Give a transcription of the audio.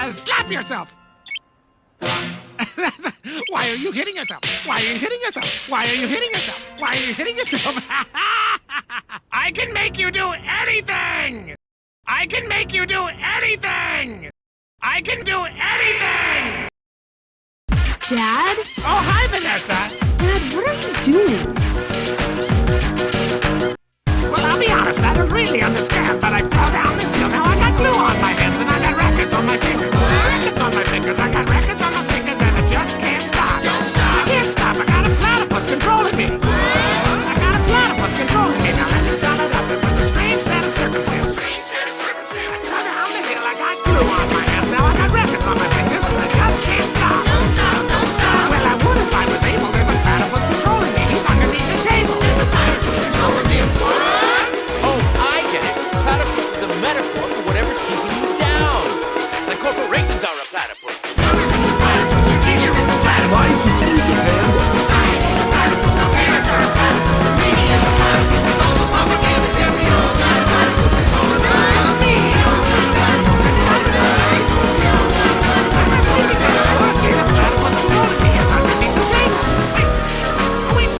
Slap yourself! Why are you hitting yourself? Why are you hitting yourself? Why are you hitting yourself? Why are you hitting yourself? I can make you do anything! I can make you do anything! I can do anything! Dad? Oh, hi, Vanessa! Dad, what are you doing? Well, I'll be honest, I don't really understand, but I fell down this hill. Now I got glue on my